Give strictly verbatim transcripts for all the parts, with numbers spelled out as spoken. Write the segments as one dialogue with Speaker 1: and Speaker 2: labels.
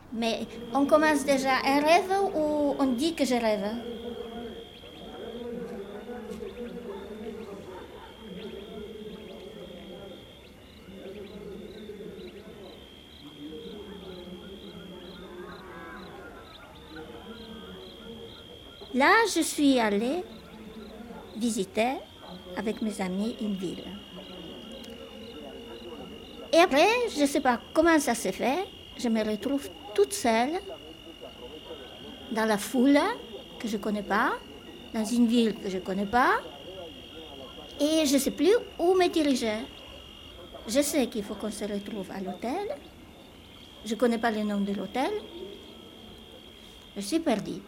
Speaker 1: Mais on commence déjà un rêve ou on dit que je rêve? Là, je suis allée visiter avec mes amis une ville. Et après, je ne sais pas comment ça s'est fait, je me retrouve toute seule dans la foule que je ne connais pas, dans une ville que je ne connais pas, et je ne sais plus où me diriger. Je sais qu'il faut qu'on se retrouve à l'hôtel, je ne connais pas le nom de l'hôtel, je suis perdue.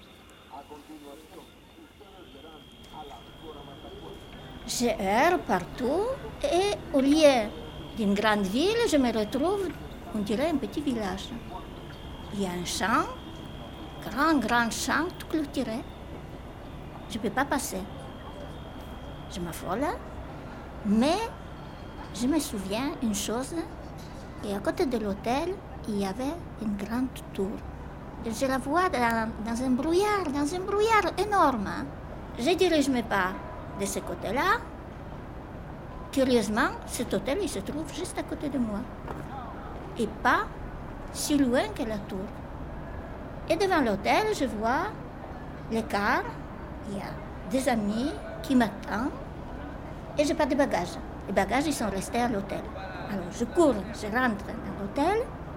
Speaker 1: Je erre partout et au lieu d'une grande ville, je me retrouve, on dirait, un petit village. Il y a un champ, grand, grand champ, tout clôturé. Je ne peux pas passer. Je m'affole, mais je me souviens une chose, et à côté de l'hôtel, il y avait une grande tour. Je la vois dans, dans un brouillard, dans un brouillard énorme. Je dirige mes pas de ce côté-là. Curieusement, cet hôtel, il se trouve juste à côté de moi. Et pas si loin que la tour. Et devant l'hôtel, je vois les cars. Il y a des amis qui m'attendent. Et je n'ai pas de bagages. Les bagages, ils sont restés à l'hôtel. Alors, je cours, je rentre dans l'hôtel.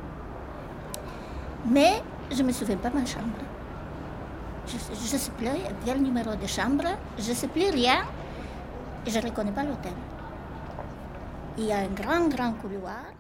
Speaker 1: Mais je ne me souviens pas de ma chambre. Je ne sais plus quel numéro de chambre. Je ne sais plus rien. Et je ne reconnais pas l'hôtel. Il y a un grand, grand couloir.